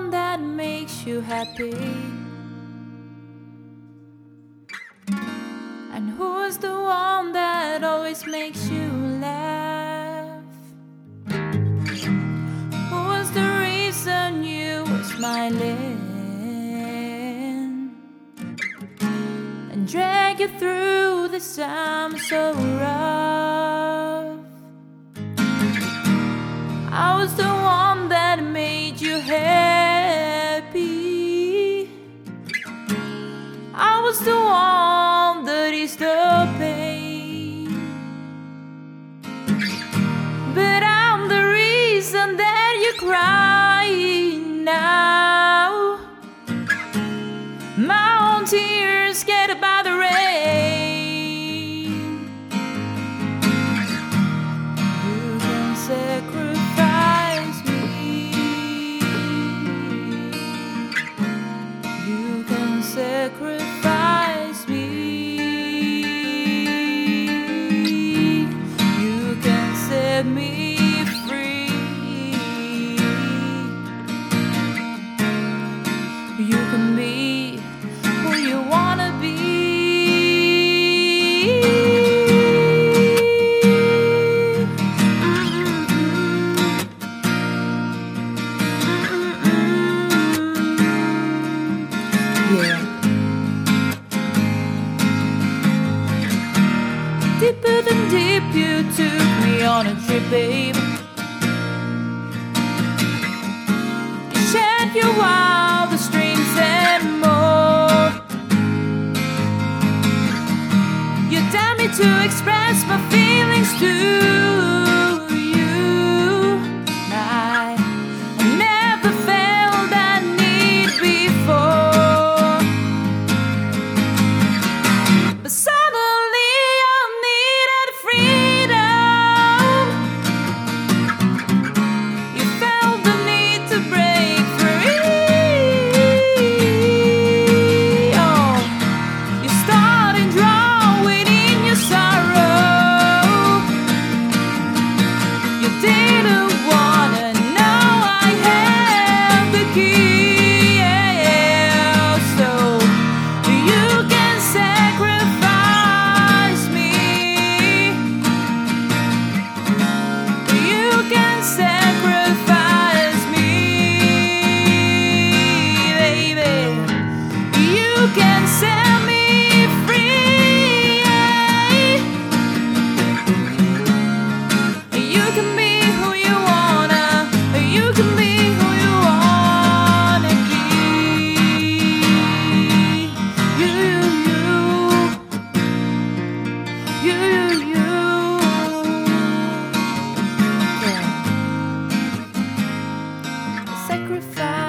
one that makes you happy? And who's the one that always makes you laugh? Who's the reason you were smiling and drag you through this time so rough? I was the one that made you happy. I was the one that eased the pain. But I'm the reason that you're crying now. My own tears scattered by the rain. You can sacrifice me. You can sacrifice me. You can set me free. You can be who you wanna be. Yeah. Deeper than deep, you took me on a trip, babe. You shed your wildest dreams and more. You tell me to express my feelings to you. I never felt that need before, but suddenly I needed freedom. You felt the need to break free. Oh, you started drawing in your sorrow. You didn't wanna know I had the key. Yeah. So you can sacrifice me. You can sacrifice me, baby. You can set me free. You can be who you wanna. You can be who you wanna be. You. Yeah. Sacrifice.